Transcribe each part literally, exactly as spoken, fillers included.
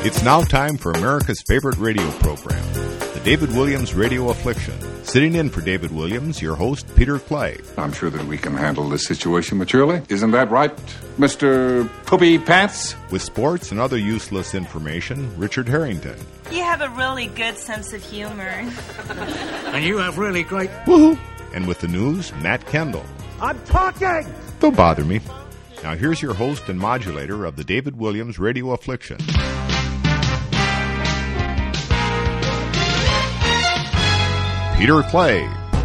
It's now time for America's favorite radio program, the David Williams Radio Affliction. Sitting in for David Williams, your host, Peter Clay. I'm sure that we can handle this situation maturely. Isn't that right, Mister Poopy Pants? With sports and other useless information, Richard Harrington. You have a really good sense of humor. And you have really great... Woohoo! And with the news, Matt Kendall. I'm talking! Don't bother me. Now here's your host and modulator of the David Williams Radio Affliction. Peter Clay.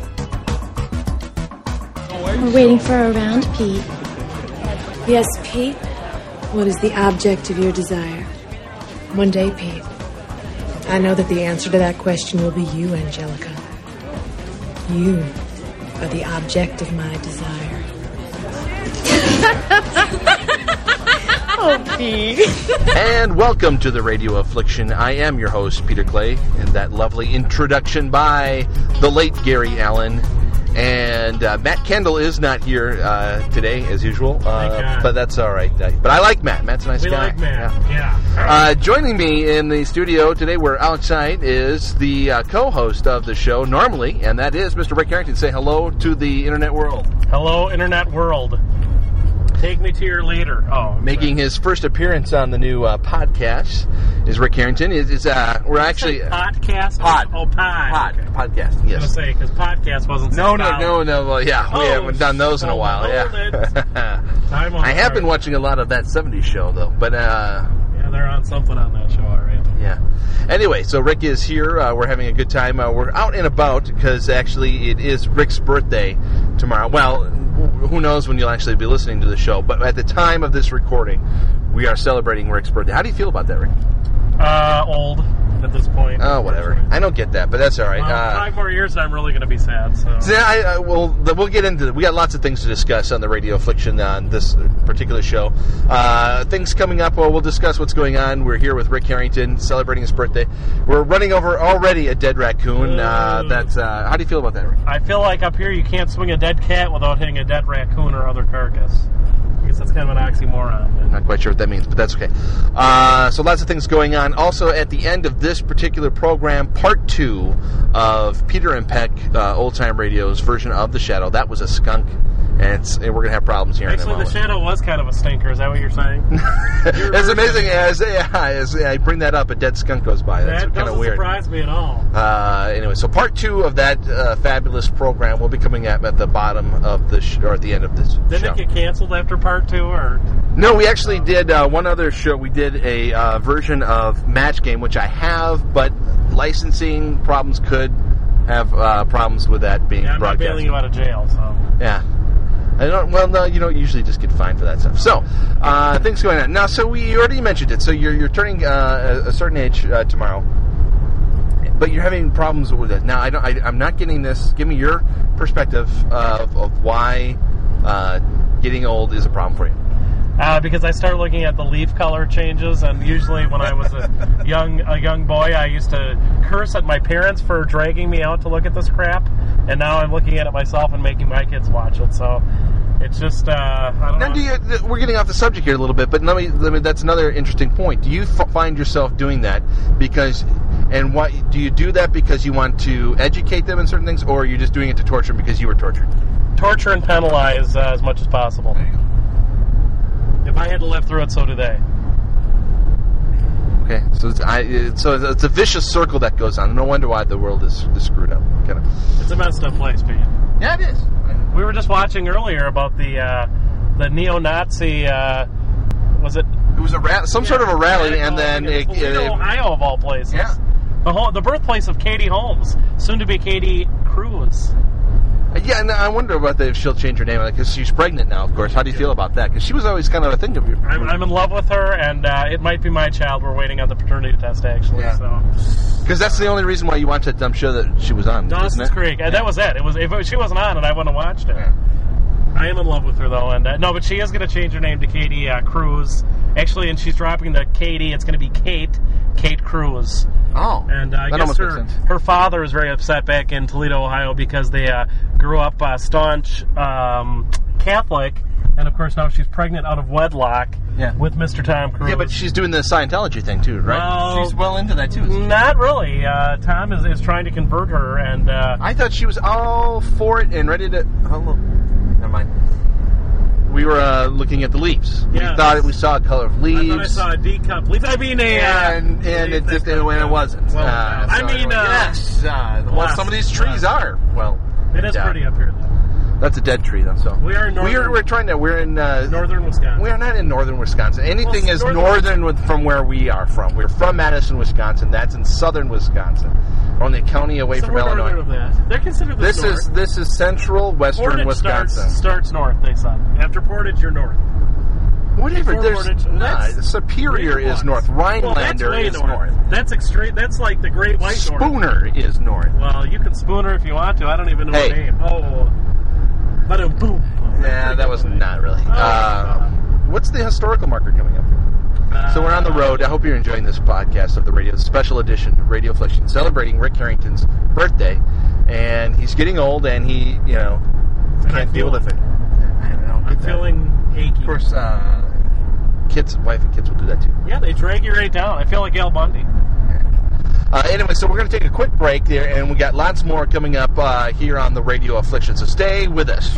We're waiting for a round, Pete. Yes, Pete? What is the object of your desire? One day, Pete, I know that the answer to that question will be you, Angelica. You are the object of my desire. Oh, Pete. And welcome to the Radio Affliction. I am your host, Peter Clay, and that lovely introduction by the late Gary Allen. And uh, Matt Kendall is not here uh, today, as usual, uh, but that's all right. Uh, but I like Matt. Matt's a nice we guy. We like Matt, yeah. yeah. Uh, joining me in the studio today, we're outside, is the uh, co-host of the show normally, and that is Mister Rick Harrington. Say hello to the Internet world. Hello, Internet world. Take me to your leader. Oh, making his first appearance on the new uh, podcast is Rick Harrington. Is, is uh, we're actually podcast? Pod. Oh, pod. Pod. Okay. Podcast. Yes. I was going to say because podcast wasn't. No, so no, solid. no, no. Well, yeah, oh, we haven't done those in a while. Yeah. Time I have been watching a lot of that seventies show though, but uh, yeah, they're on something on that show already. Yeah. Anyway, so Rick is here. Uh, we're having a good time. Uh, we're out and about because actually it is Rick's birthday tomorrow. Well, who knows when you'll actually be listening to the show, but at the time of this recording, we are celebrating Rick's birthday. How do you feel about that, Rick? Uh, old at this point. Oh, whatever. I don't get that, but that's all right. Well, uh, five more years and I'm really going to be sad. So, so I, I, we'll, we'll get into it. We got lots of things to discuss on the Radio Affliction on this particular show. Uh, things coming up, well, we'll discuss what's going on. We're here with Rick Harrington celebrating his birthday. We're running over already a dead raccoon. Uh, that's, uh, how do you feel about that, Rick? I feel like up here you can't swing a dead cat without hitting a dead raccoon or other carcass. I guess that's kind of an oxymoron. I'm not quite sure what that means, but that's okay. Uh, so lots of things going on. Also, at the end of this particular program, part two of Peter and Peck, uh, Old Time Radio's version of The Shadow. That was a skunk, and, it's, and we're going to have problems here Actually, in a moment. The Shadow was kind of a stinker. Is that what you're saying? As amazing as, yeah, as I bring that up, a dead skunk goes by. That's that kind of weird. That doesn't surprise me at all. Uh, anyway, so part two of that uh, fabulous program will be coming at, at the bottom of the sh- or at the end of this Didn't show. it get canceled after part two, or? No, we actually did uh, one other show. We did a uh, version of Match Game, which I have, but licensing problems could have uh, problems with that being yeah, I'm broadcast. not bailing you out of jail, so. Yeah. I don't, well, no, you don't usually just get fined for that stuff. So, uh, things going on. Now, so we already mentioned it. So you're you're turning uh, a, a certain age uh, tomorrow, but you're having problems with it. Now, I don't, I, I'm not getting this. Give me your perspective of, of why uh, getting old is a problem for you. Uh, because I start looking at the leaf color changes, and usually when I was a young a young boy, I used to curse at my parents for dragging me out to look at this crap, and now I'm looking at it myself and making my kids watch it. So it's just uh, I don't now, know. do you, we're getting off the subject here a little bit, but let me, let me that's another interesting point. Do you f- find yourself doing that because, and what do you do that because you want to educate them in certain things, or are you just doing it to torture them because you were tortured? Torture and penalize uh, as much as possible. There you go. If I had to live through it, so do they. Okay, so it's, I, it's, so it's a vicious circle that goes on. No wonder why the world is, is screwed up. Kind of. It's a messed up place, Pete. Yeah, it is. We were just watching earlier about the uh, the neo-Nazi. Uh, was it? It was a ra- some yeah, sort of a rally, yeah, and then it, Toledo, it, Ohio, of all places. Yeah. The whole, the birthplace of Katie Holmes, soon to be Katie Cruz. Yeah, and I wonder about the, if she'll change her name because she's pregnant now. Of course, how do you feel about that? Because she was always kind of a thing of you. I'm, I'm in love with her, and uh, it might be my child. We're waiting on the paternity test, actually. Yeah. So because that's the only reason why you watched that dumb show that she was on. Dawson's Creek. Yeah. And that was it. It was if it, she wasn't on it, I wouldn't have watched it. Yeah. I am in love with her though, and uh, no, but she is going to change her name to Katie uh, Cruz. Actually, and she's dropping the Katie. It's going to be Kate, Kate Cruz. Oh, and uh, I that guess almost her makes sense. her father is very upset back in Toledo, Ohio, because they uh, grew up uh, staunch um, Catholic, And, of course, now she's pregnant out of wedlock Yeah. with Mister Tom Cruise. Yeah, but she's doing the Scientology thing, too, right? Well, she's well into that, too. isn't she? Not really. Uh, Tom is, is trying to convert her, and... Uh, I thought she was all for it and ready to... Oh, never mind. We were uh, looking at the leaves. Yeah. We thought we saw a color of leaves. I thought I saw a D-cup leaf. I mean, a... Uh, and and it just when it wasn't. Well, uh, I so mean, anyway, uh, yes. Uh, well, glass, some of these trees glass. are. Well, It is yeah. pretty up here, though. That's a dead tree, though. So We are in northern- We're, we're trying to. We're in uh, Northern Wisconsin. We are not in northern Wisconsin. Anything Well, is northern- northern with, from where we are from. We're from Madison, Wisconsin. That's in southern Wisconsin. We're only a county away So from we're Illinois. northern of that. They're considered This north. is this is central western Portage Wisconsin. starts, starts north, they said. After Portage, you're north. Whatever. Before There's Portage, nah, that's- Superior is north. Well, that's Rhinelander way is north. north. That's extreme. That's like the Great White North. Spooner is north. Well, you can spooner if you want to. I don't even know Hey. her name. Oh, but a boom. Nah, that was not really. Oh, Uh, what's the historical marker coming up? Uh, So we're on the road. I hope you're enjoying this podcast of the radio, special edition of Radio Affliction, celebrating Rick Harrington's birthday, and he's getting old, and he, you know, And I can't feel deal with it. it. I don't I'm get that. feeling achy. Of course, uh, kids, wife, and kids will do that too. Yeah, they drag you right down. I feel like Al Bundy. Uh, anyway, so we're going to take a quick break there, and we got lots more coming up uh, here on the Radio Affliction. So stay with us.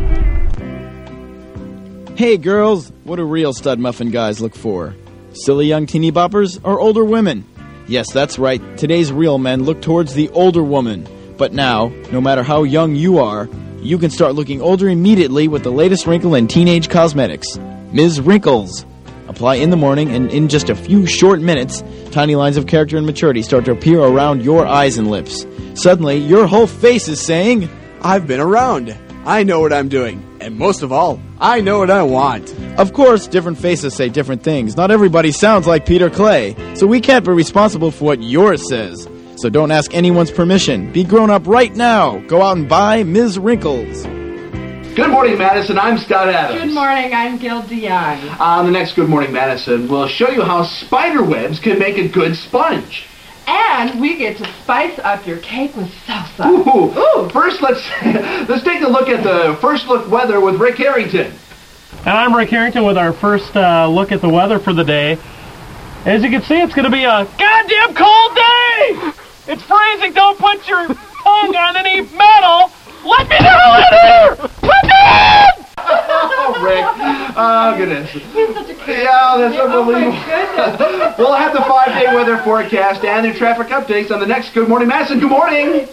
Hey girls, what do real stud muffin guys look for? Silly young teeny boppers or older women? Yes, that's right. Today's real men look towards the older woman. But now, no matter how young you are, you can start looking older immediately with the latest wrinkle in teenage cosmetics, Miz Wrinkles. Apply in the morning, and in just a few short minutes, tiny lines of character and maturity start to appear around your eyes and lips. Suddenly, your whole face is saying, I've been around. I know what I'm doing. And most of all, I know what I want. Of course, different faces say different things. Not everybody sounds like Peter Clay, so we can't be responsible for what yours says. So don't ask anyone's permission. Be grown up right now. Go out and buy Miz Wrinkles. Good morning, Madison. I'm Scott Adams. Good morning. I'm Gil Dion. On the next Good Morning, Madison, we'll show you how spider webs can make a good sponge. And we get to spice up your cake with salsa. Ooh. Ooh. First, let's let's take a look at the first look weather with Rick Harrington. And I'm Rick Harrington with our first uh, look at the weather for the day. As you can see, it's going to be a goddamn cold day! It's freezing! Don't put your tongue on any metal! Let me know in here! Put me in! Oh, Rick. Oh, goodness. He's such a kid. Yeah, that's unbelievable. Oh, my goodness. We'll have the five-day weather forecast and the traffic updates on the next Good Morning, Madison. Good morning.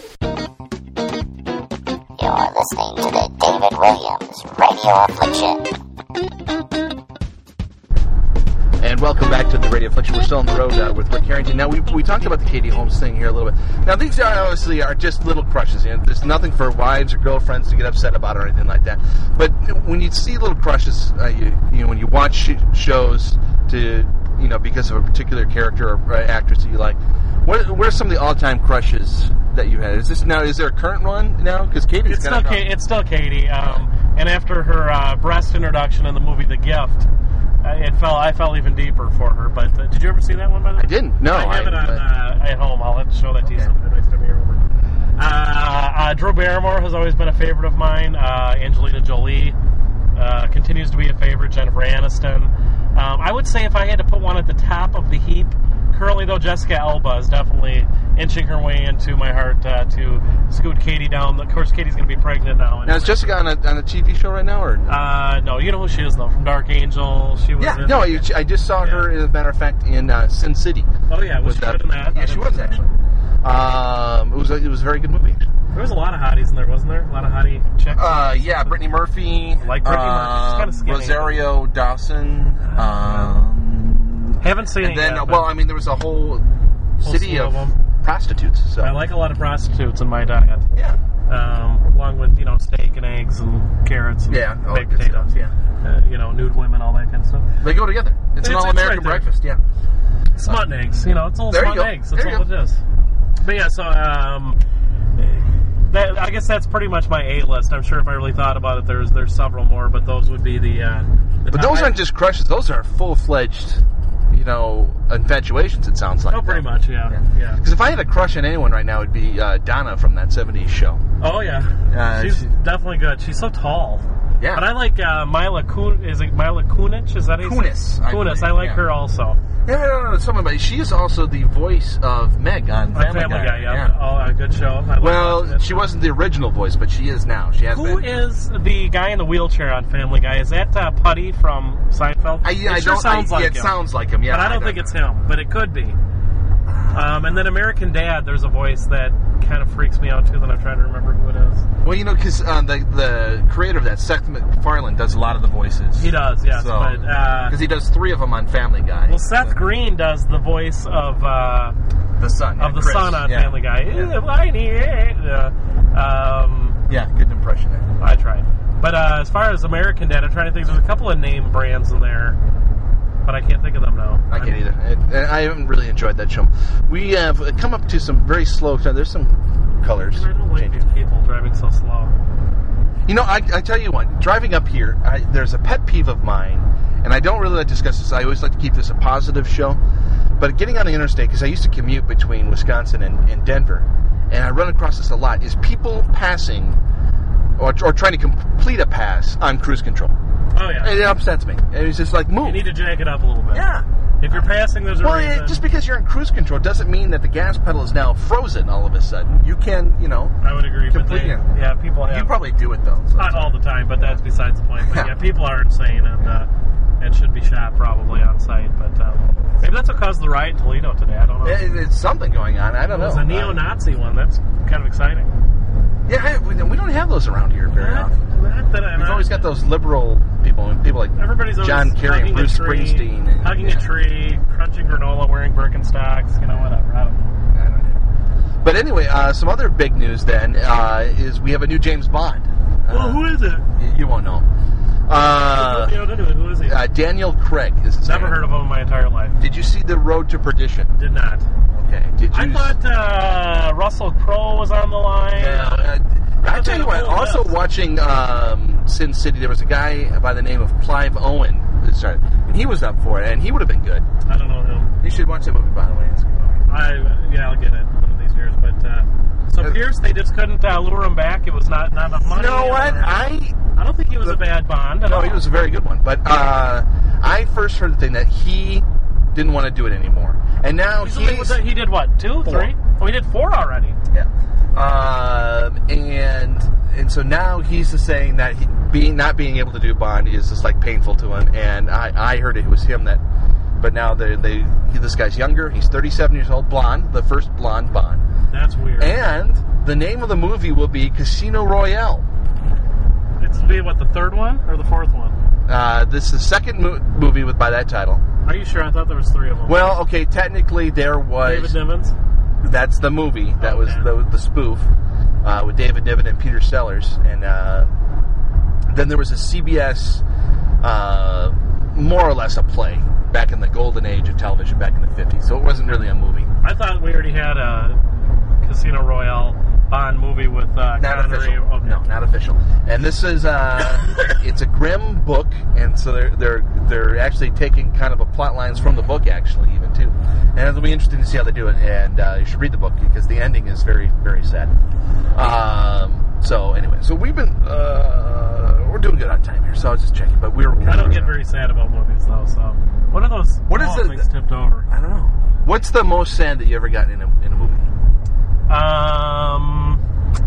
You're listening to the David Williams Radio Affliction. And welcome back to the Radio Affliction. We're still on the road uh, with Rick Harrington. Now, we we talked about the Katie Holmes thing here a little bit. Now, these are obviously are just little crushes. You know, there's nothing for wives or girlfriends to get upset about or anything like that. But when you see little crushes, uh, you, you know, when you watch sh- shows to, you know, because of a particular character or uh, actress that you like, what, what are some of the all-time crushes that you had? Is this now? Is there a current one now? Because Katie's It's kind still, of Ka- it's still Katie. Um, and after her uh, breast introduction in the movie The Gift, uh, it fell. I fell even deeper for her. But uh, did you ever see that one? By the way, I didn't. No, I have I- it on but- uh, at home. I'll have to show that to you sometime next time you're over. Uh, uh, Drew Barrymore has always been a favorite of mine. Uh, Angelina Jolie uh, continues to be a favorite. Jennifer Aniston. Um, I would say if I had to put one at the top of the heap, currently though, Jessica Alba is definitely inching her way into my heart uh, to scoot Katie down. Of course, Katie's going to be pregnant now. Now, is Jessica on a, on a T V show right now? or? Uh, no, you know who she is, though, from Dark Angel. She was Yeah, in, no, I, I just saw her, as a matter of fact, in uh, Sin City. Oh, yeah, was With, she uh, good in that? I Yeah, she didn't was, see that. actually. Um, it was a, it was a very good movie. There was a lot of hotties in there, wasn't there? A lot of hottie chicks. Uh, yeah, Brittany Murphy. Like Brittany Murphy. She's kinda skinny. Rosario Dawson. Um, Haven't seen and it then, yet, uh, but- well, I mean, there was a whole, Whole city slew of, of 'em. prostitutes. So. I like a lot of prostitutes in my diet. Yeah. Um, along with, you know, steak and eggs and carrots and Yeah, all baked that good potatoes. stuff, yeah. Uh, you know, nude women, all that kind of stuff. They go together. It's, an It's- it's all-American right there. breakfast, yeah. Smut and eggs, you know, it's all There you smut go. and eggs. That's There you all it is. But yeah, so um, that, I guess that's pretty much my A list. I'm sure if I really thought about it, there's there's several more, but those would be the. Uh, the But top. those I- aren't just crushes. Those are full-fledged, you know, infatuations, it sounds like. Oh, pretty much, yeah, yeah. Because if I had a crush on anyone right now, it'd be uh, Donna from that seventies show. Oh yeah, Uh, she's she- definitely good. She's so tall. Yeah. But I like uh, Mila Kun. Is it Mila Kunis? Is that how you say it? Kunis, I Kunis. believe, I like yeah. her also. Yeah, no, no, no, someone, but she is also the voice of Meg on Family, On Family Guy. Guy. yeah. yeah. Oh, a good show. I like Well, watching it. she wasn't the original voice, but she is now. She has Who been. is the guy in the wheelchair on Family Guy? Is that uh, Putty from Seinfeld? I, it I sure don't, sounds I, like it him. sounds like him, yeah. But I don't, think it's him, but it could be. Um, and then American Dad, there's a voice that kind of freaks me out, too, that I'm trying to remember who it is. Well, you know, because uh, the, the creator of that, Seth MacFarlane, does a lot of the voices. He does, yes. So, but Because uh, he does three of them on Family Guy. Well, Seth Green does the voice of uh, the son. of yeah, the Chris, son on yeah. Family Guy. Yeah. Yeah. Um, yeah, good impression there. I tried. But uh, as far as American Dad, I'm trying to think. There's a couple of name brands in there, but I can't think of them now. I can't either. And I haven't really enjoyed that show. We have come up to some very slow. There's some colors. I don't like these people driving so slow. You know, I, I tell you what, driving up here, I, there's a pet peeve of mine, and I don't really like to discuss this. I always like to keep this a positive show. But getting on the interstate, because I used to commute between Wisconsin and, and Denver, and I run across this a lot, is people passing or, or trying to complete a pass on cruise control. Oh, yeah. It upsets me. It's just like, move. You need to jack it up a little bit. Yeah. If you're passing, there's a well, reason. It, just because you're in cruise control doesn't mean that the gas pedal is now frozen all of a sudden. You can, you know... I would agree. But they, yeah, people have... You probably do it, though. So not all the time, but that's besides the point. But, yeah, people are insane and, uh, and should be shot probably on site. But um, maybe that's what caused the riot in Toledo today. I don't know. It, it's something going on. I don't know. It was a neo-Nazi one. That's kind of exciting. Yeah, I, we don't have those around here very not, often. Not that I We've always got those liberal people, and people like Everybody's John Kerry and Bruce tree, Springsteen. And, hugging yeah. a tree, crunching granola, wearing Birkenstocks, you know, whatever. I don't know. I don't know. But anyway, uh, some other big news then uh, is we have a new James Bond. Well, uh, who is it? You, you won't know. Uh, you know, anyway, who is he? Uh, Daniel Craig is his Never name. heard of him in my entire life. Did you see The Road to Perdition? Did not. Okay. Did you? I thought uh, Russell Crowe was on the line. Yeah, uh, I'll tell you what, also watching um, Sin City, there was a guy by the name of Clive Owen that started, and he was up for it, and he would have been good. I don't know him. You should watch that movie, by the way. It's a good movie. I, yeah, I'll get it one of these years. But, uh, so Pierce, they just couldn't uh, lure him back? It was not, not enough money? You know what? Or, I I don't think he was a bad Bond. No, he was a very good one. But uh, I first heard the thing that he didn't want to do it anymore. And now he's, he's... He did what, two, four. three? Oh, he did four already. Yeah. Um, and and so now he's just saying that he, being not being able to do Bond is just like painful to him. And I, I heard it was him that, but now they they he, this guy's younger. He's thirty-seven years old, blonde, the first blonde Bond. That's weird. And the name of the movie will be Casino Royale. It's be what, the third one or the fourth one? Uh, this is the second mo- movie with by that title. Are you sure? I thought there was three of them. Well, okay, technically there was David Niven. That's the movie. That okay. was the, the spoof uh, with David Niven and Peter Sellers, and uh, then there was a C B S, uh, more or less a play back in the golden age of television, back in the fifties. So it wasn't really a movie. I thought we already had a Casino Royale Bond movie with uh, not Connery. official. Okay. No, not official. And this is uh, it's a grim book, and so they're they're they're actually taking kind of a plot lines from the book, actually, even too. And it'll be interesting to see how they do it. And uh, you should read the book because the ending is very very sad. Um, so anyway, so we've been uh, we're doing good on time here. So I was just checking, but we we're. I don't get very sad about movies though. So what are those? What is it? Things tipped over. I don't know. What's the most sad that you ever gotten in a in a movie? Um,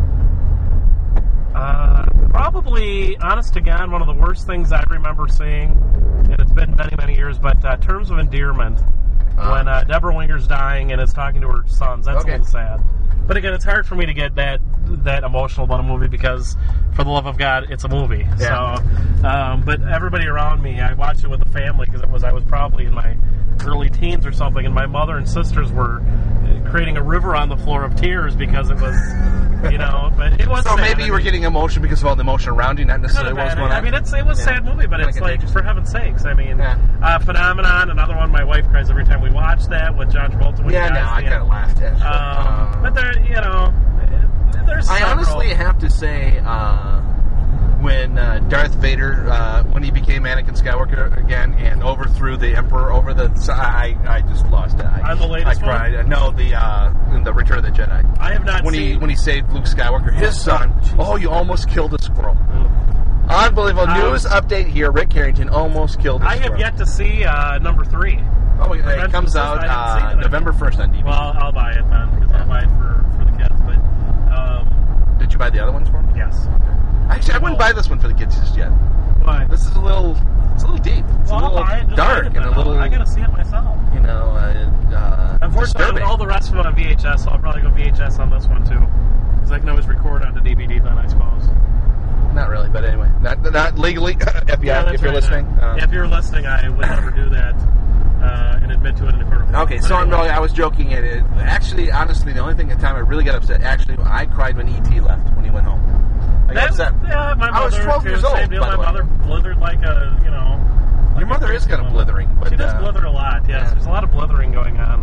uh, probably, honest to God, one of the worst things I remember seeing, and it's been many, many years, but uh, Terms of Endearment, uh, when uh, Deborah Winger's dying and is talking to her sons. That's okay. a little sad. But again, it's hard for me to get that that emotional about a movie because, for the love of God, it's a movie. Yeah. So, um, but everybody around me, I watched it with the family because it was I was probably in my early teens or something, and my mother and sisters were creating a river on the floor of tears because it was, you know, but it was. So sad. maybe you were getting emotion because of all the emotion around you, not necessarily what was going on. I mean, it's, it was a yeah. sad movie, but Kinda it's like, contagious. for heaven's sakes, I mean, Yeah. uh, Phenomenon, another one. My wife cries every time we watch that with John Travolta. When Yeah, he no, dies, I you kind of know. laughed at it. Um, Uh, but there, you know, there's. I several. honestly have to say, uh, when uh, Darth Vader, uh, when he became Anakin Skywalker again and overthrew the Emperor over the, I, I just lost it. I, On the latest I cried. one? No, the uh, in the Return of the Jedi. I have not when seen. he when he saved Luke Skywalker, his son. Oh, you almost killed a squirrel. Unbelievable Um, news update here. Rick Carrington almost killed his I have squirrel. yet to see uh, number three. Oh, it, it Revenge comes of the out Sith. I haven't uh, seen it. November first on D V D. Well, I'll buy it then, because I'll buy it for, for the kids. But um, Did you buy the other ones for me? yes. Actually, I wouldn't buy this one for the kids just yet. Why? This is a little, it's a little deep. It's Well, a little all right, just dark wait and a then. little, I gotta see it myself. you know, uh, uh, Unfortunately, disturbing. all the rest of them on V H S, so I'll probably go V H S on this one too. Because I can always record onto D V D then, I suppose. Not really, but anyway, not not legally. F B I, Yeah, that's if you're right. listening. Uh, yeah, if you're listening, I would never do that uh, and admit to it in a court of law. Okay, But so anyway. no, I was joking. It, it actually, honestly, the only thing at the time I really got upset. Actually, I cried when E T left when he went home. I got That's, upset. yeah, my I was mother, twelve too, years old, same deal. by My the way. mother blithered like a, you know. Like Your a mother is crazy kind of woman. blithering, but She does uh, blither a lot. Yes, yeah. there's a lot of blithering going on.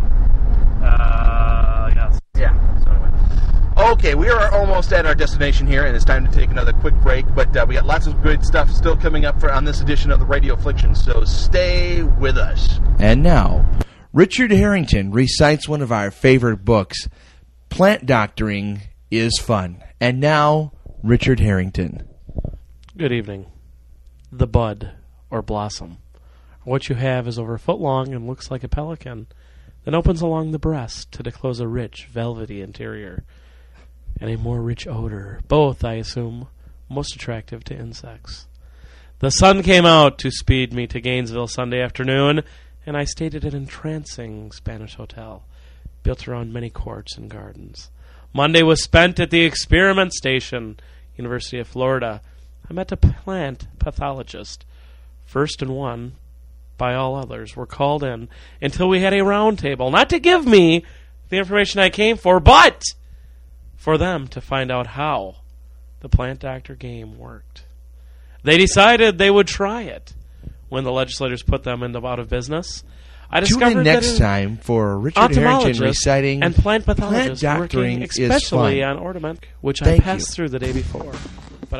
Uh, yes. Yeah. So anyway. Okay, we are almost at our destination here, and it's time to take another quick break. But uh, we got lots of good stuff still coming up for on this edition of the Radio Affliction. So stay with us. And now, Richard Harrington recites one of our favorite books, Plant Doctoring is Fun. And now, Richard Harrington. Good evening. The bud, or blossom. What you have is over a foot long and looks like a pelican, then opens along the breast to disclose a rich, velvety interior, and a more rich odor, both, I assume, most attractive to insects. The sun came out to speed me to Gainesville Sunday afternoon, and I stayed at an entrancing Spanish hotel, built around many courts and gardens. Monday was spent at the Experiment Station, University of Florida. I met a plant pathologist. First and one, by all others, were called in until we had a round table, not to give me the information I came for, but for them to find out how the plant doctor game worked. They decided they would try it. When the legislators put them into out of business, I Tune discovered in that next an time for Richard Harrington ophthalmologist reciting and plant pathologist Plant working Doctoring is especially Fun. on ornament, which Thank I passed you. through the day before. But I.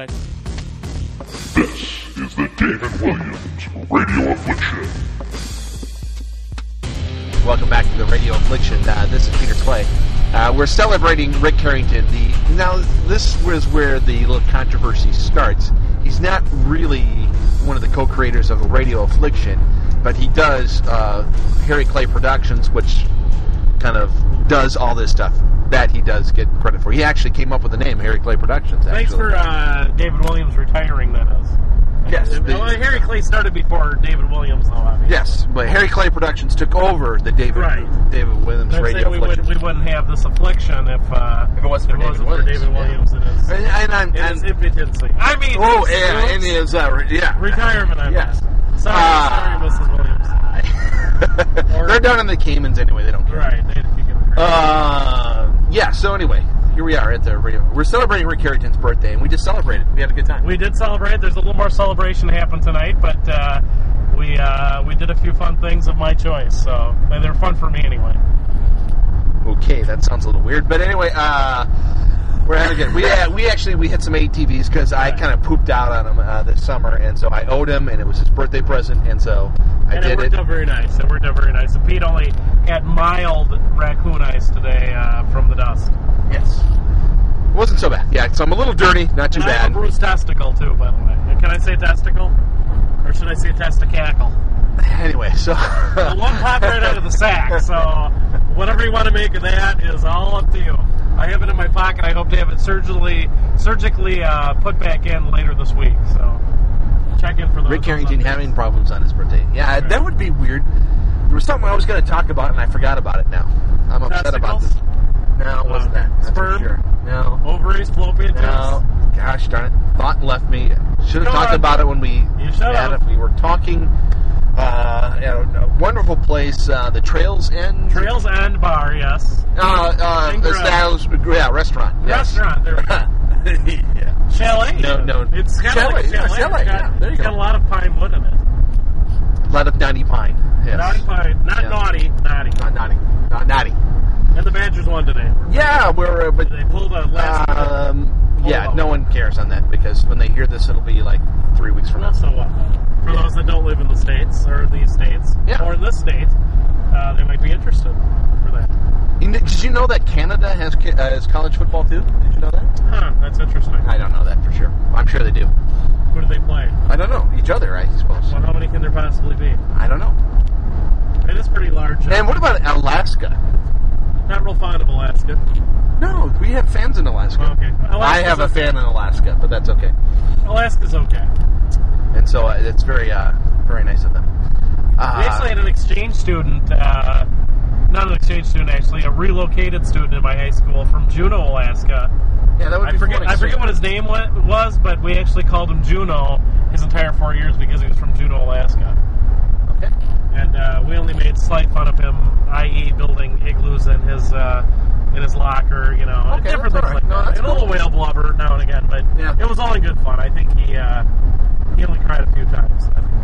This is the David Williams Radio Affliction. Welcome back to the Radio Affliction. Uh, this is Peter Clay. Uh, we're celebrating Rick Carrington. The now this was where the little controversy starts. He's not really one of the co-creators of Radio Affliction, but he does uh, Harry Clay Productions, which kind of does all this stuff that he does get credit for. He actually came up with the name Harry Clay Productions. Thanks actually. for uh, David Williams retiring, that is. Yes. Uh, well, Harry Clay started before David Williams, though, obviously. Yes, but Harry Clay Productions took over the David Right. David Williams I'd Radio say we, Affliction. would, we wouldn't have this affliction if, uh, If it wasn't for it David wasn't Williams, for David yeah. Williams in his, And, and, I'm- in and- his impotency. I mean, oh, his- yeah, his and his uh, re- yeah. retirement, I Yes. mean. Sorry, Ah. sorry, Missus Williams. Or- They're down in the Caymans anyway. They don't care. Right. They, you can, Uh, yeah. So anyway, here we are at the radio. We're celebrating Rick Carrington's birthday, and we just celebrated. We had a good time. We did celebrate. There's a little more celebration to happen tonight, but uh, we uh, we did a few fun things of my choice, so they were fun for me anyway. Okay, that sounds a little weird, but anyway, uh, we're having good. We uh, we actually we hit some A T Vs because I kind of pooped out on him uh, this summer, and so I owed him, and it was his birthday present, and so I and did it worked it. out very nice. It worked out very nice. And Pete only had mild raccoon eyes today uh, from the dust. Yes. It wasn't so bad. Yeah, so I'm a little dirty, not too And I bad. have a bruised testicle, too, by the way. And can I say testicle? Or should I say testicackle? Anyway, so... Well, one popped right out of the sack, so whatever you want to make of that is all up to you. I have it in my pocket. I hope to have it surgically surgically uh, put back in later this week, so check in for those. Rick Carrington having problems on his birthday. Yeah, that would be weird. There was something I was going to talk about, and I forgot about it now. I'm upset about this. No, it wasn't that. That's for Sperm? sure. No. Ovaries, fallopian tubes? No. Gosh darn it. Thought left me. Should have Come talked on. about it when we You should had have. it. We were talking uh, at a, a wonderful place, uh, the Trails End. Trails End Bar, yes. Uh, uh, And grill. styles, yeah, restaurant. Yes. Restaurant, there we go. yeah. Chalet. No, no. It's kind Chalet, of like yeah, chalet. chalet, It's got, yeah, there you it's go. got a lot of pine wood in it. A lot of naughty pine. Yes. Naughty pine. Not Yeah. naughty, naughty. Not naughty. Not naughty. And the Badgers won today. Yeah, we're. Uh, but, They pulled a last um, Pulled yeah, out. no one cares on that because when they hear this, it'll be like three weeks from now. Well, so what? For those that don't live in the States, or these states, Yeah. or in this state, uh, they might be interested for that. You kn- Did you know that Canada has ca- uh, has college football too? Did you know that? Huh, that's interesting. I don't know that for sure. I'm sure they do. Who do they play? I don't know. Each other, I suppose. Well, how many can there possibly be? I don't know. It is pretty large. And what about Alaska? Not real fond of Alaska. No, we have fans in Alaska. Okay. I have a okay. fan in Alaska, but that's okay. Alaska's okay. And so uh, it's very, uh, very nice of them. Uh, we actually had an exchange student, uh, not an exchange student actually, a relocated student in my high school from Juneau, Alaska. Yeah, that would I be forget. funny. I forget what his name wa- was, but we actually called him Juneau his entire four years because he was from Juneau, Alaska. Okay. And uh, we only made slight fun of him, that is, building igloos in his uh, in his locker, you know, Okay, different that's things all right. like No, that. that's And a little cool. whale blubber now and again, but Yeah. it was all in good fun. I think he uh, he only cried a few times.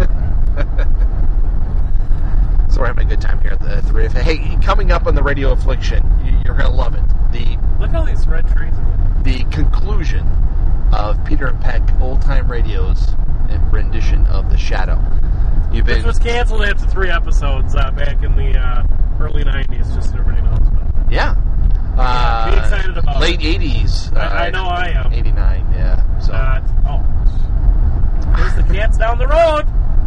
So we're having a good time here at the, at the radio. Hey, coming up on the Radio Affliction, you- you're going to love it. The Look at all these red trees. the conclusion of Peter and Peck Old Time Radio's rendition of The Shadow. You've been Which was canceled after three episodes uh, back in the uh, early nineties, just so everybody knows. But yeah. Uh, be excited about late it. eighties. Uh, I, I know I am. eighty-nine, yeah. So. Uh, oh. There's the cats down the road.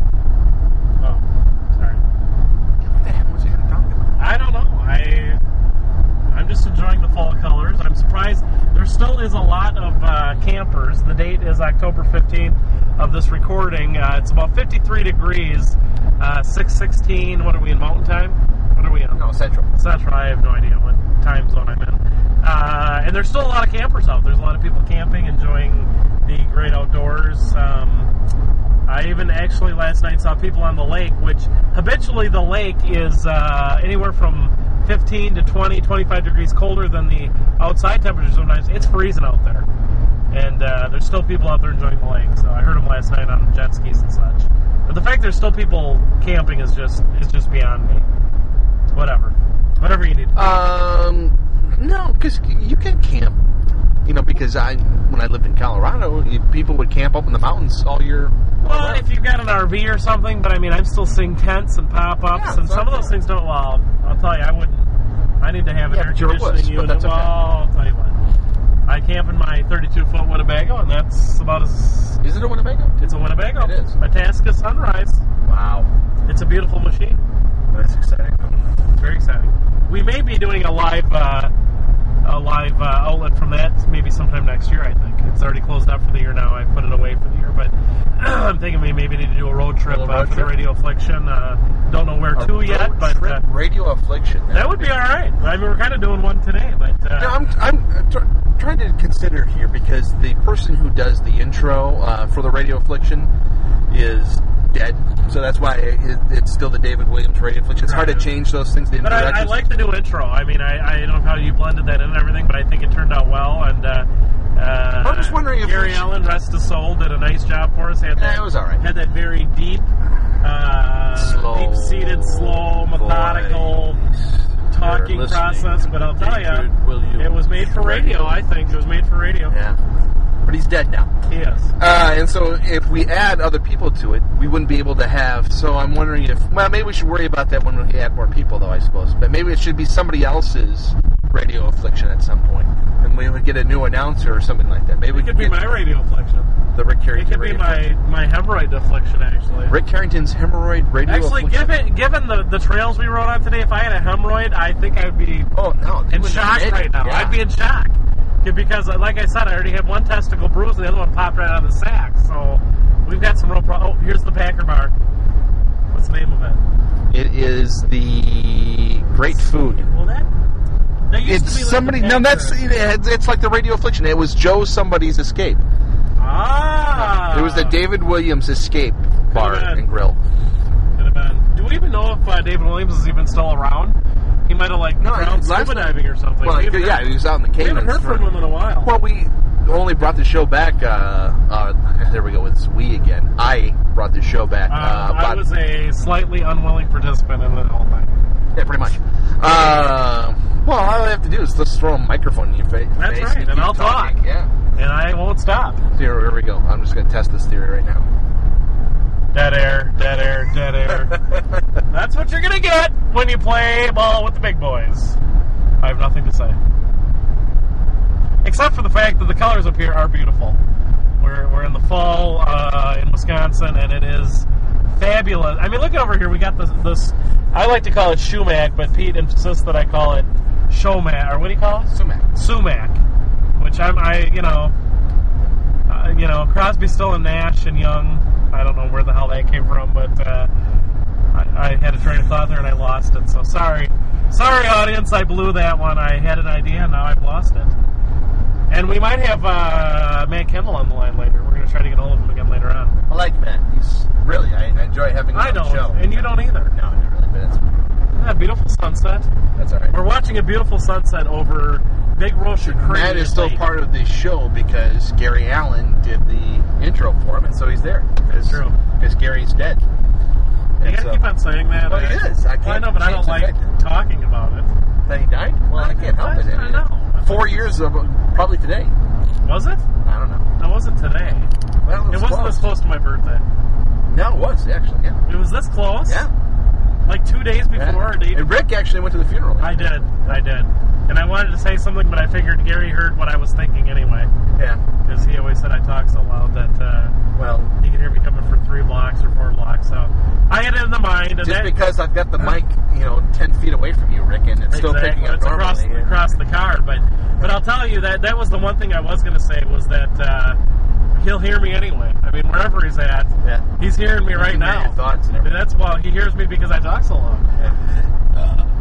Oh, sorry. What the hell was he going to talk about? I don't know. I, I'm just enjoying the fall colors. I'm surprised there still is a lot of uh, campers. The date is October fifteenth of this recording. Uh, it's about fifty-three degrees, uh, six sixteen. What are we in, Mountain Time? What are we in? No, Central. Central. I have no idea what time zone I'm in. Uh, and there's still a lot of campers out. There's a lot of people camping, enjoying the great outdoors. Um, I even actually last night saw people on the lake, which habitually the lake is uh, anywhere from fifteen to twenty, twenty-five degrees colder than the outside temperature sometimes. It's freezing out there. And uh, there's still people out there enjoying the lake. So I heard them last night on jet skis and such. But the fact there's still people camping is just is just beyond me. Whatever. Whatever you need to do. Um, no, because you can camp. You know, because I, when I lived in Colorado, you, people would camp up in the mountains all year. Well, if you've got an R V or something, but I mean, I'm still seeing tents and pop-ups, Yeah, and some of those things don't. Well, I'll tell you, I wouldn't. I need to have an Yeah, air but you're a conditioning wuss, but unit. that's okay. Well, I'll tell you what. I camp in my thirty-two foot Winnebago, and that's about as. Is it a Winnebago? It's a Winnebago. It is. Itasca Sunrise. Wow. It's a beautiful machine. That's exciting. It's very exciting. We may be doing a live, uh, a live uh, outlet from that maybe sometime next year. I think it's already closed up for the year now. I put it away for the year, but I'm thinking we maybe need to do a road trip road uh, for trip? the Radio Affliction. Uh, don't know where A to road yet, but trip uh, Radio Affliction. that would be all right. I mean, we're kind of doing one today, but uh, No, I'm, I'm tr- trying to consider here because the person who does the intro uh, for the Radio Affliction is dead, so that's why it, it's still the David Williams Radio Affliction. It's hard to change those things. The But I, I introductions. like the new intro. I mean, I, I don't know how you blended that in and everything, but I think it turned out well. And uh, uh, I'm just wondering if Gary we should- Allen, rest his soul, did a nice job for us. Had that, Yeah, it was all right. Had that very deep, uh, Slow deep-seated, slow, methodical talking listening process. But I'll tell David you, Williams it was made for radio. I think it was made for radio. Yeah, but he's dead now. He is. Uh, and so if we add other people to it, we wouldn't be able to have. So I'm wondering if, well, maybe we should worry about that when we add more people, though, I suppose. But maybe it should be somebody else's Radio Affliction at some point, and we would get a new announcer or something like that. Maybe we It could be get my radio affliction. the Rick Carrington. It could be Radio my, my hemorrhoid affliction, actually. Rick Carrington's hemorrhoid radio. Actually, affliction. given given the, the trails we rode on today, if I had a hemorrhoid, I think I would be oh no in would shock admit it, right now. yeah. I'd be in shock because, like I said, I already have one testicle bruised, and the other one popped right out of the sack. So we've got some real problems. Oh, here's the Packer Bar. What's the name of it? It is the Great Food. Well, that. that used It's to be like somebody. the No, Packer. that's it's it's like the Radio Affliction. It was Joe Somebody's Escape. Ah. It was the David Williams Escape Bar Could've been. and Grill. Could have been. Do we even know if uh, David Williams is even still around? He might have like No, drowned last- scuba diving or something. Well, We haven't yeah, heard- he was out in the We Caymans. haven't heard for- from him in a while. Well, we only brought the show back. Uh, uh, there we go with this we again. I brought the show back. Uh, Um, I about, was a slightly unwilling participant in the whole thing. yeah, pretty much. Uh, well, all I have to do is just throw a microphone in your fa- face. That's right, and and keep I'll talking. talk. Yeah. And I won't stop. Here, here we go. I'm just going to test this theory right now. Dead air, dead air, dead air. That's what you're going to get when you play ball with the big boys. I have nothing to say. Except for the fact that the colors up here are beautiful. We're we're in the fall uh, in Wisconsin, and it is fabulous. I mean, look over here. We got this. this I like to call it Shumac, but Pete insists that I call it Showmac, or what do you call it? Sumac. Sumac, which I'm, I, you know, uh, you know, Crosby, Still, and Nash and Young. I don't know where the hell that came from, but uh, I, I had a train of thought there and I lost it. So sorry, sorry, audience. I blew that one. I had an idea, and now I've lost it. And we might have uh, Matt Kendall on the line later. We're going to try to get hold of him again later on. I like Matt. He's really, I, I enjoy having him I on don't, the show. and you don't either. No, not really, but it's Yeah, beautiful sunset. That's all right. We're watching a beautiful sunset over Big Rocher Creek. Matt is still part of the show because Gary Allen did the intro for him, and so he's there. That's true. Because Gary's dead. You gotta so, keep on saying that. Well, I, he is. I, can't I know, but I don't like fact. talking about it. That he died? Well, I, I can't help I, it. I know. Four years of probably today. Was it? I don't know. No, it wasn't today. Well, it, was it wasn't close. this close to my birthday. No, it was actually. Yeah. It was this close. Yeah. Like two days before. Yeah. Or day and Rick actually went to the funeral. I did. I did. And I wanted to say something, but I figured Gary heard what I was thinking anyway. Yeah. Because he always said I talk so loud that uh, well, he could hear me coming for three blocks or four blocks. So I had it in the mind. And just that, because I've got the mic, you know, ten feet away from you, Rick, and it's still exactly, picking up it's across, normally. across the car. But but I'll tell you that that was the one thing I was going to say was that uh, he'll hear me anyway. I mean, wherever he's at, yeah. he's hearing me you right can now. Hear your thoughts and everything. That's why he hears me because I talk so long. Yeah.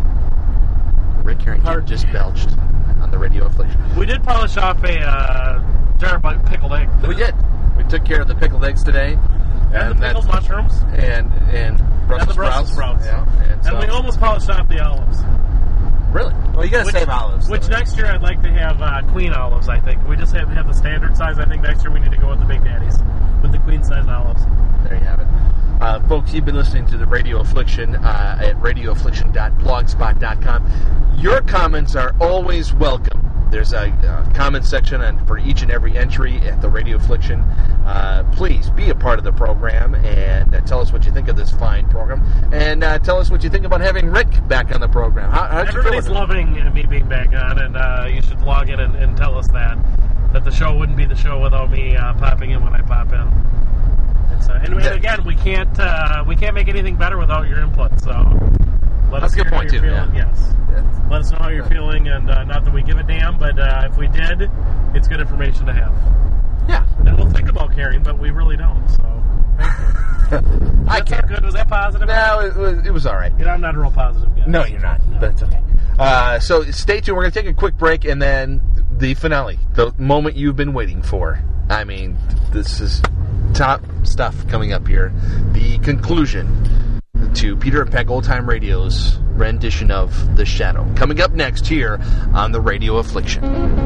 Uh, Rick Harrington just belched on the Radio Affliction. We did polish off a uh, jar of pickled egg. We did. We took care of the pickled eggs today. And, and the pickled mushrooms. And and Brussels, and the Brussels sprouts. sprouts. Yeah. And, and so, we almost polished off the olives. Really? Well, you got to save olives. Which so. next year I'd like to have uh, queen olives, I think. We just have, have the standard size. I think next year we need to go with the Big Daddies. With the queen size olives. There you have it. Uh, folks, you've been listening to the Radio Affliction uh, at radio affliction dot blogspot dot com. Your comments are always welcome. There's a uh, comment section on, for each and every entry at the Radio Affliction. Uh, please be a part of the program and uh, tell us what you think of this fine program. And uh, tell us what you think about having Rick back on the program. How, how'd Everybody's you feel loving uh, me being back on, and uh, you should log in and, and tell us that. That the show wouldn't be the show without me uh, popping in when I pop in. And, so, and, and again, we can't uh, we can't make anything better without your input. So let That's us a good hear point how you're too. Feeling. Yeah. Yes. Yeah. Let us know how you're feeling, and uh, not that we give a damn, but uh, if we did, it's good information to have. Yeah. And we'll think about caring, but we really don't. So thank you. I can't. Good. Was that positive? No, it was, it was all right. You know, I'm not a real positive guy. No, you're not. No. But it's okay. Uh, so stay tuned. We're going to take a quick break, and then the finale, the moment you've been waiting for. I mean, this is top stuff coming up here. The conclusion to Peter and Peck Old Time Radio's rendition of The Shadow. Coming up next here on the Radio Affliction.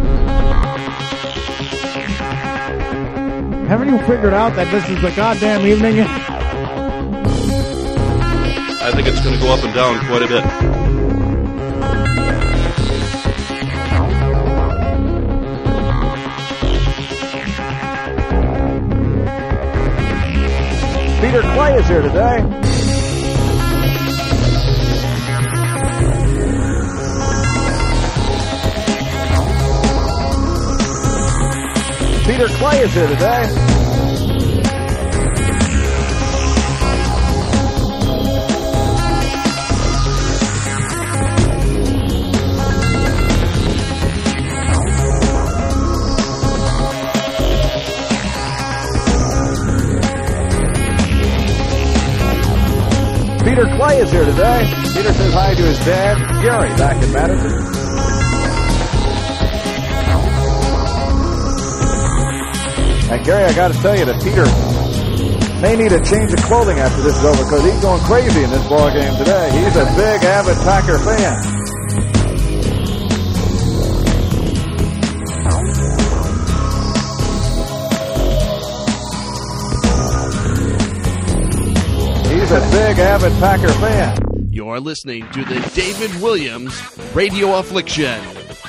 Haven't you figured out that this is the goddamn evening? I think it's going to go up and down quite a bit. Peter Clay is here today. Peter Clay is here today. Peter Clay is here today. Peter says hi to his dad, Gary, back in Madison. And Gary, I got to tell you that Peter may need a change of clothing after this is over because he's going crazy in this ball game today. He's a big avid Packer fan. He's a big avid Packer fan. You're listening to the David Williams Radio Affliction.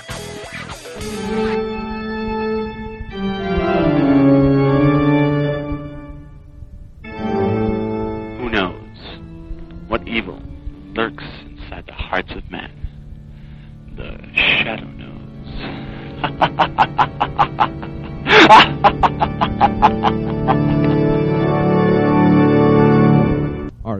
Who knows what evil lurks inside the hearts of men? The Shadow knows.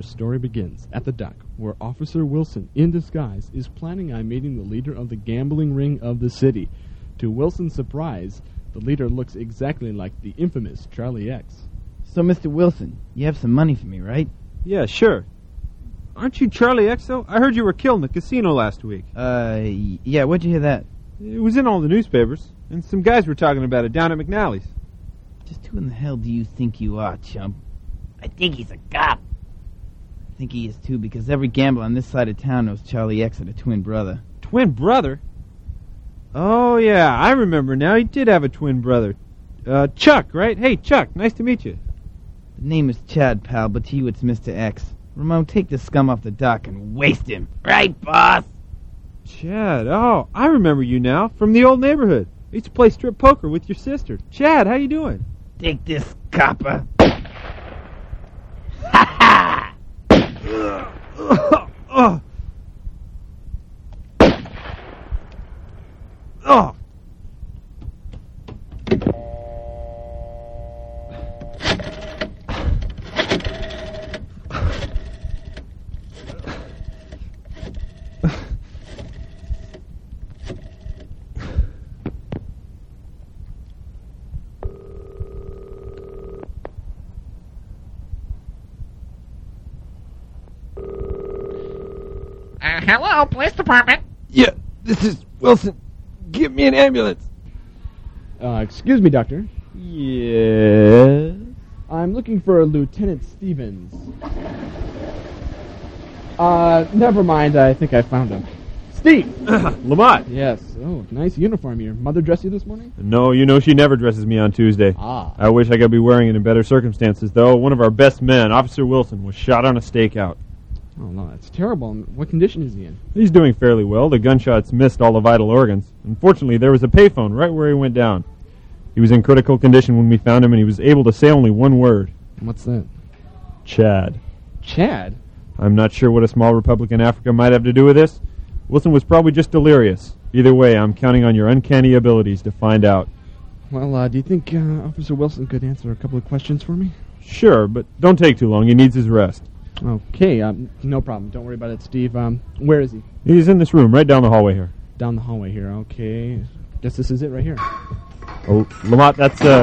story begins at the dock, where Officer Wilson, in disguise, is planning on meeting the leader of the gambling ring of the city. To Wilson's surprise, the leader looks exactly like the infamous Charlie X. So, Mister Wilson, you have some money for me, right? Yeah, sure. Aren't you Charlie X, though? I heard you were killed in the casino last week. Uh, yeah, where'd you hear that? It was in all the newspapers, and some guys were talking about it down at McNally's. Just who in the hell do you think you are, chump? I think he's a cop. I think he is, too, because every gambler on this side of town knows Charlie X had a twin brother. Twin brother? Oh, yeah, I remember now. He did have a twin brother. Uh, Chuck, right? Hey, Chuck, nice to meet you. The name is Chad, pal, but to you it's Mister X. Ramon, take this scum off the dock and waste him. Right, boss? Chad, oh, I remember you now, from the old neighborhood. I used to play strip poker with your sister. Chad, how you doing? Take this, copper. Ha ha! Oh! Oh! Uh, hello, police department. Yeah, this is Wilson. Give me an ambulance. Uh, excuse me, Doctor. Yes? I'm looking for Lieutenant Stevens. Uh, never mind. I think I found him. Steve! Lamont. Yes. Oh, nice uniform. Your mother dressed you this morning? No, you know she never dresses me on Tuesday. Ah. I wish I could be wearing it in better circumstances, though. One of our best men, Officer Wilson, was shot on a stakeout. Oh, no, that's terrible. What condition is he in? He's doing fairly well. The gunshots missed all the vital organs. Unfortunately, there was a payphone right where he went down. He was in critical condition when we found him, and he was able to say only one word. What's that? Chad. Chad? I'm not sure what a small republic in Africa might have to do with this. Wilson was probably just delirious. Either way, I'm counting on your uncanny abilities to find out. Well, uh, do you think uh, Officer Wilson could answer a couple of questions for me? Sure, but don't take too long. He needs his rest. Okay, um, no problem. Don't worry about it, Steve. Um, where is he? He's in this room, right down the hallway here. Down the hallway here, okay. Guess this is it right here. Oh, Lamont, that's, uh...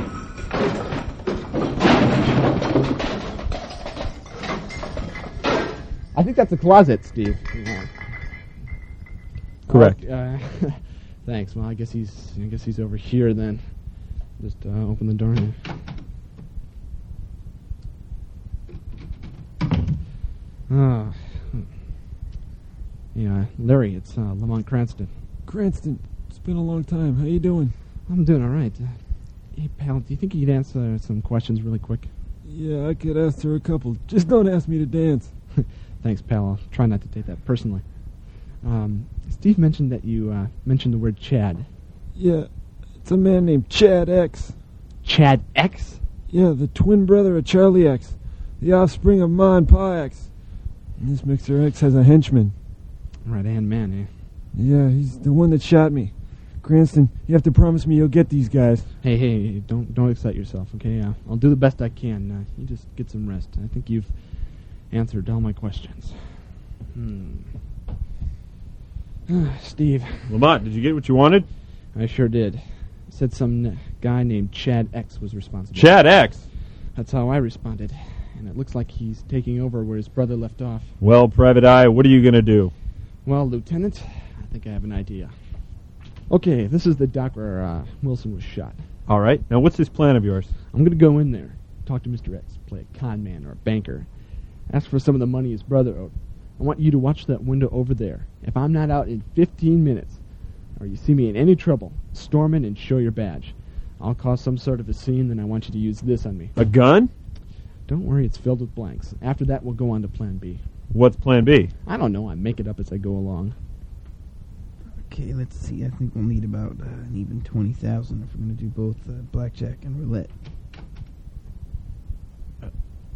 I think that's a closet, Steve. Yeah. Correct. Uh, thanks. Well, I guess he's I guess he's over here then. Just uh, open the door here. Oh. Yeah, Larry, it's uh, Lamont Cranston. Cranston, it's been a long time. How you doing? I'm doing all right. Uh, hey, pal, do you think you'd answer some questions really quick? Yeah, I could ask her a couple. Just don't ask me to dance. Thanks, pal. I'll try not to take that personally. Um, Steve mentioned that you uh, mentioned the word Chad. Yeah, it's a man named Chad X. Chad X? Yeah, the twin brother of Charlie X, the offspring of Ma and Pa X. And this Mixer X has a henchman. Right-hand man, eh? Yeah, he's the one that shot me. Cranston, you have to promise me you'll get these guys. Hey, hey, don't don't excite yourself, okay? Uh, I'll do the best I can. Uh, you just get some rest. I think you've answered all my questions. Hmm. Steve. Lamont, did you get what you wanted? I sure did. It said some n- guy named Chad X was responsible. Chad X? That's how I responded. And it looks like he's taking over where his brother left off. Well, Private Eye, what are you going to do? Well, Lieutenant, I think I have an idea. Okay, this is the dock where uh, Wilson was shot. All right. Now, what's this plan of yours? I'm going to go in there, talk to Mister X, play a con man or a banker, ask for some of the money his brother owed. I want you to watch that window over there. If I'm not out in fifteen minutes, or you see me in any trouble, storm in and show your badge. I'll cause some sort of a scene, then I want you to use this on me. A gun? Don't worry, it's filled with blanks. After that, we'll go on to Plan B. What's Plan B? I don't know. I make it up as I go along. Okay, let's see. I think we'll need about uh, an even twenty thousand if we're going to do both uh, blackjack and roulette. Uh,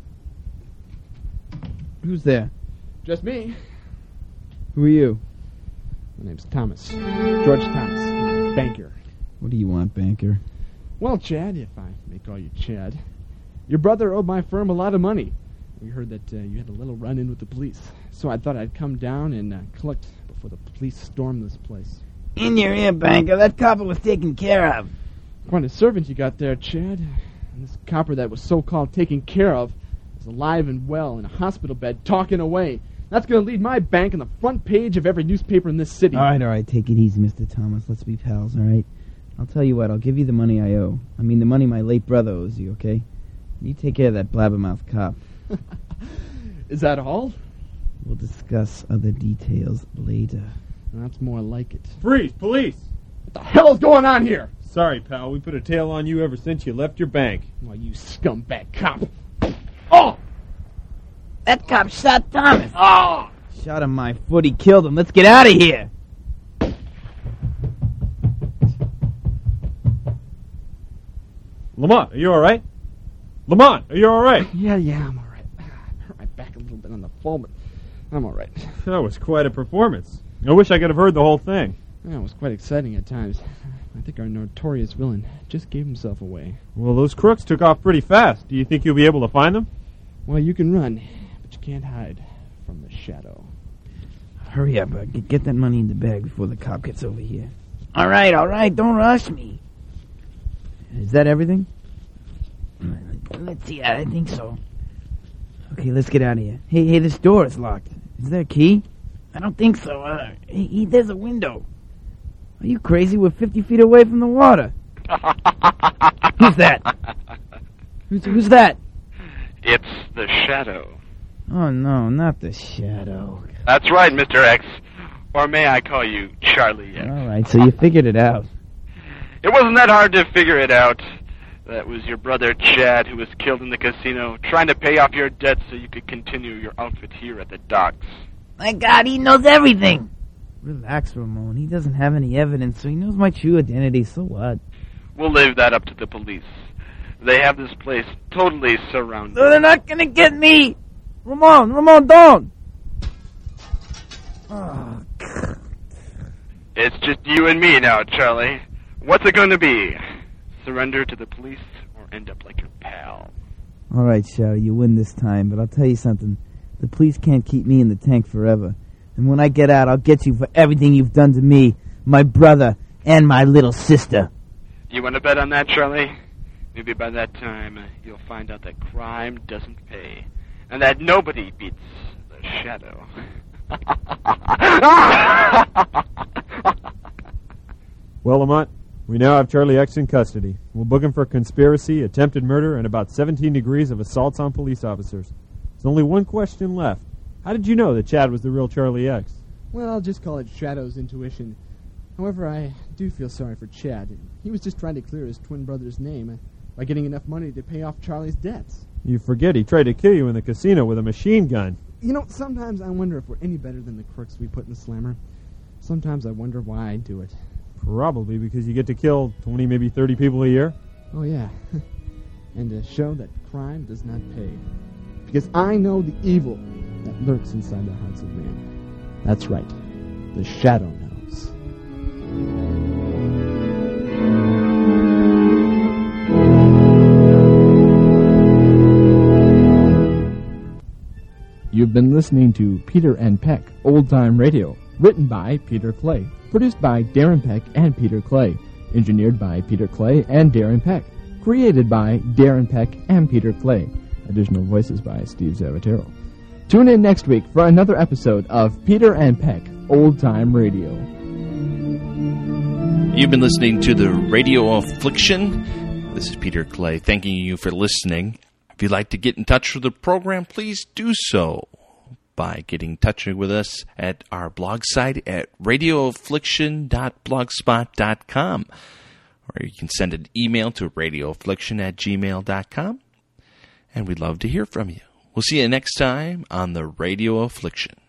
who's there? Just me. Who are you? My name's Thomas. George Thomas. Banker. What do you want, banker? Well, Chad, if I may call you Chad, your brother owed my firm a lot of money. We heard that uh, you had a little run-in with the police. So I thought I'd come down and uh, collect before the police storm this place. In your ear, banker. That copper was taken care of. Quite a servant you got there, Chad. And this copper that was so-called taken care of is alive and well in a hospital bed, talking away. That's going to lead my bank on the front page of every newspaper in this city. All right, all right. Take it easy, Mister Thomas. Let's be pals, all right? I'll tell you what. I'll give you the money I owe. I mean, the money my late brother owes you, okay? You take care of that blabbermouth cop. Is that all? We'll discuss other details later. That's more like it. Freeze! Police! What the hell is going on here? Sorry, pal. We put a tail on you ever since you left your bank. Well, you scumbag cop. Oh! That cop shot Thomas. Oh! Shot him my foot. He killed him. Let's get out of here. Lamont, are you all right? Lamont, are you all right? Yeah, yeah, I'm all right. I hurt my back a little bit on the fall, but I'm all right. That was quite a performance. I wish I could have heard the whole thing. Yeah, it was quite exciting at times. I think our notorious villain just gave himself away. Well, those crooks took off pretty fast. Do you think you'll be able to find them? Well, you can run, but you can't hide from the shadow. Hurry up. Uh, get, get that money in the bag before the cop gets over here. All right, all right. Don't rush me. Is that everything? Let's see. I think so. Okay, let's get out of here. Hey, hey, this door is locked. Is there a key? I don't think so. Uh, hey, hey, there's a window. Are you crazy? We're fifty feet away from the water. Who's that? Who's, who's that? It's the Shadow. Oh, no, not the Shadow. That's right, Mister X. Or may I call you Charlie X? All right, so you figured it out. It wasn't that hard to figure it out. That was your brother Chad who was killed in the casino, trying to pay off your debts so you could continue your outfit here at the docks. My God, he knows everything. Relax, Ramon. He doesn't have any evidence, so he knows my true identity. So what? We'll leave that up to the police. They have this place totally surrounded. No, they're not gonna get me! Ramon, Ramon, don't! Oh, God. It's just you and me now, Charlie. What's it gonna be? Surrender to the police or end up like your pal? All right, Shari, you win this time, but I'll tell you something. The police can't keep me in the tank forever. And when I get out, I'll get you for everything you've done to me, my brother, and my little sister. You want to bet on that, Charlie? Maybe by that time, uh, you'll find out that crime doesn't pay. And that nobody beats the Shadow. Well, Lamont, we now have Charlie X in custody. We'll book him for conspiracy, attempted murder, and about seventeen degrees of assaults on police officers. There's only one question left. How did you know that Chad was the real Charlie X? Well, I'll just call it Shadow's intuition. However, I do feel sorry for Chad. He was just trying to clear his twin brother's name by getting enough money to pay off Charlie's debts. You forget he tried to kill you in the casino with a machine gun. You know, sometimes I wonder if we're any better than the crooks we put in the slammer. Sometimes I wonder why I do it. Probably because you get to kill twenty, maybe thirty people a year. Oh, yeah. And to show that crime does not pay. Because I know the evil that lurks inside the hearts of man. That's right. The Shadow knows. You've been listening to Peter and Peck Old Time Radio, written by Peter Clay, produced by Darren Peck and Peter Clay, engineered by Peter Clay and Darren Peck, created by Darren Peck and Peter Clay, additional voices by Steve Zavatero. Tune in next week for another episode of Peter and Peck Old Time Radio. You've been listening to the Radio Affliction. This is Peter Clay thanking you for listening. If you'd like to get in touch with the program, please do so by getting in touch with us at our blog site at radio affliction dot blogspot dot com. Or you can send an email to radio affliction at gmail dot com. And we'd love to hear from you. We'll see you next time on the Radio Affliction.